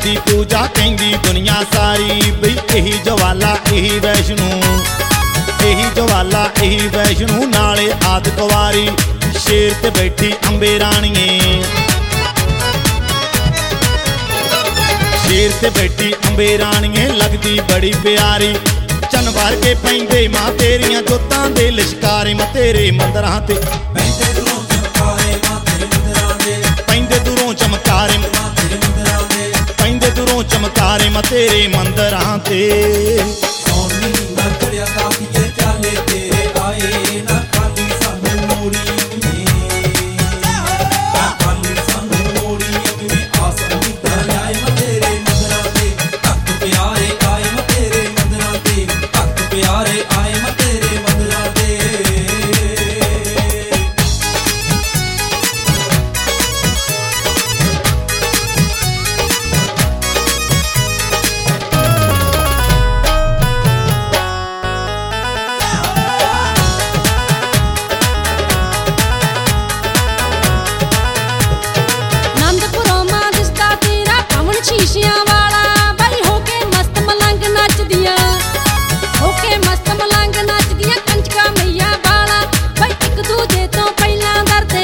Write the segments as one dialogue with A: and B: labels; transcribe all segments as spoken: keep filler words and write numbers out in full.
A: करदी पूजा कहंदी दुनिया सारी बई यही जवाला यही वैष्णो यही जवाला यही वैष्णो नाले आद कुवारी शेर ते बैठी अंबे राणीए शेर ते बैठी अंबे राणीए लगदी बड़ी प्यारी चन भर के पैंदे मां तेरियां जोतां दे लिशकारे मां तेरे मंदरां ते पैंदे दूरों चमकारे मां तेरे मंदरां दे पैंदे दूरों चमकारे मां तेरे मंदरां दे पैंदे दूरों चमकारे मां तेरे मंदरां ते
B: सोनी ना चढ़िया काफिए चाले तेरे आए ना खाली सानू मोड़ी ना खाली सानू मोड़ी में आसन की तरह आए मां तेरे मंदरां दे भक्त प्यारे आए मां तेरे मंदरां दे भक्त प्यारे आए मां तेरे मंदरां दे
C: शीशियां वाला बई होके मस्त मलंग नचदियां होके मस्त मलंग नचदियां कंचका मैया वाला बई एक दूजे तो पहला डरदे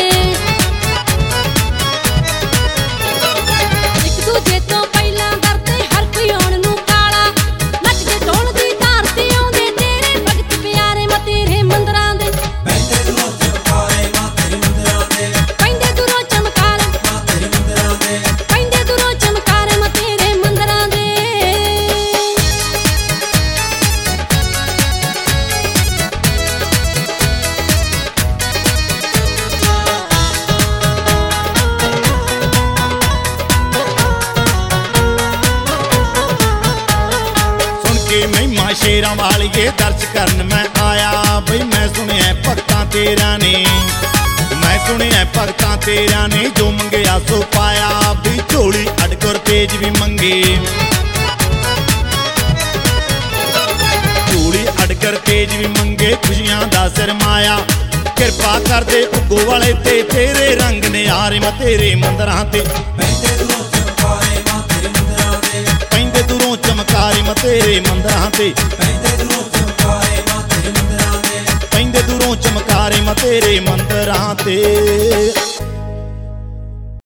C: एक दूजे तो पहला डरदे हर कोई आउण नूं काला नचदे ढोलदी धारते आउंदे तेरे भगत प्यारे मां तेरे मंदरां दे
B: पैंदे दूरों चमकारे मां तेरे मंदरां दे
C: पैंदे दूरों चमकारे
B: मां तेरे मंदरां दे
C: पैंदे दूरों चमकारे तेरे मंदरां दे
A: सुन के महिमा शेरां वालिए दर्श करन मैं आया बई मैं सुनिया भगतां तेरा ने मैं सुनिया भगतां तेरा ने जो मंगया सो पाया बई झोली अड़कर तेज भी मंगे झोली अड़कर तेज भी मंगे खुशियां दा सरमाया किरपा कर दे उगो वाले ते तेरे रंग ने यारे मैं तेरे मंदरां ते
B: पैंदे दूरों चमकारे मां तेरे मंदरां दे
A: पैंदे दूरों चमकारे मैं तेरे मंदरां ते
B: पैंदे दूरों चमकारे मां तेरे मंदरां दे
A: पैंदे दूरों चमकारे मैं तेरे मंदरां ते